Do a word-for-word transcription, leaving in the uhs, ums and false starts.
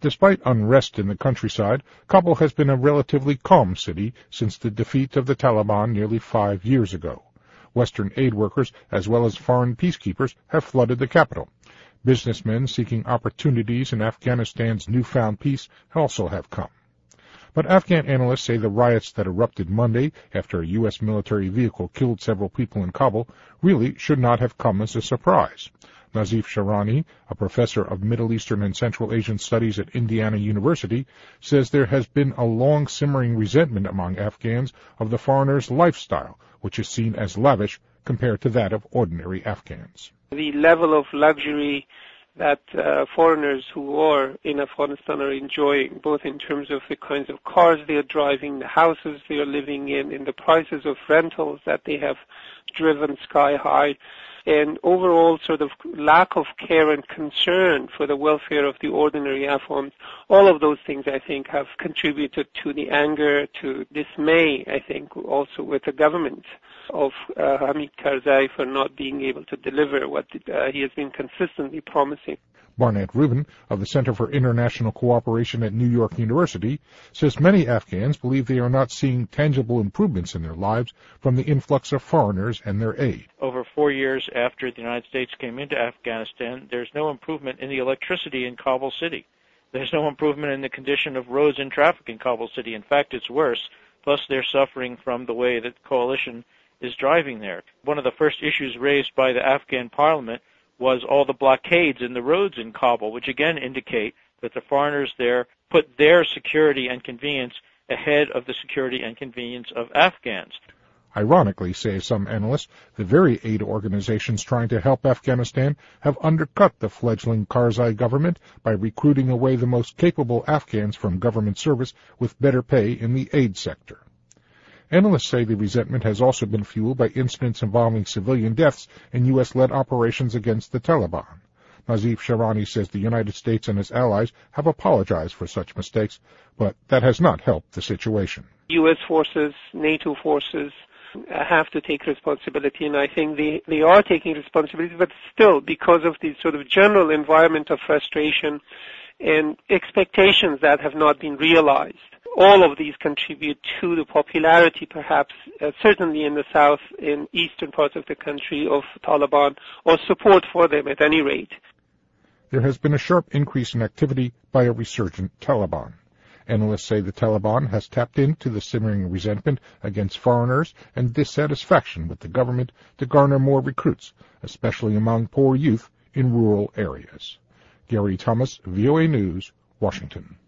Despite unrest in the countryside, Kabul has been a relatively calm city since the defeat of the Taliban nearly five years ago. Western aid workers, as well as foreign peacekeepers, have flooded the capital. Businessmen seeking opportunities in Afghanistan's newfound peace also have come. But Afghan analysts say the riots that erupted Monday after a U S military vehicle killed several people in Kabul really should not have come as a surprise. Nazif Sharani, a professor of Middle Eastern and Central Asian Studies at Indiana University, says there has been a long simmering resentment among Afghans of the foreigners' lifestyle, which is seen as lavish compared to that of ordinary Afghans. The level of luxury that uh, foreigners who are in Afghanistan are enjoying, both in terms of the kinds of cars they are driving, the houses they are living in, in the prices of rentals that they have driven sky high, and overall sort of lack of care and concern for the welfare of the ordinary Afghans. All of those things, I think, have contributed to the anger, to dismay, I think, also with the government of uh, Hamid Karzai for not being able to deliver what uh, he has been consistently promising. Barnett Rubin of the Center for International Cooperation at New York University says many Afghans believe they are not seeing tangible improvements in their lives from the influx of foreigners and their aid. Over four years after the United States came into Afghanistan, there's no improvement in the electricity in Kabul City. There's no improvement in the condition of roads and traffic in Kabul City. In fact, it's worse. Plus, they're suffering from the way that the coalition is driving there. One of the first issues raised by the Afghan parliament was all the blockades in the roads in Kabul, which again indicate that the foreigners there put their security and convenience ahead of the security and convenience of Afghans. Ironically, say some analysts, the very aid organizations trying to help Afghanistan have undercut the fledgling Karzai government by recruiting away the most capable Afghans from government service with better pay in the aid sector. Analysts say the resentment has also been fueled by incidents involving civilian deaths in U S-led operations against the Taliban. Nazif Sharani says the United States and its allies have apologized for such mistakes, but that has not helped the situation. U S forces, NATO forces have to take responsibility, and I think they, they are taking responsibility, but still, because of the sort of general environment of frustration and expectations that have not been realized, all of these contribute to the popularity, perhaps, uh, certainly in the south, in eastern parts of the country, of Taliban, or support for them at any rate. There has been a sharp increase in activity by a resurgent Taliban. Analysts say the Taliban has tapped into the simmering resentment against foreigners and dissatisfaction with the government to garner more recruits, especially among poor youth in rural areas. Gary Thomas, V O A News, Washington.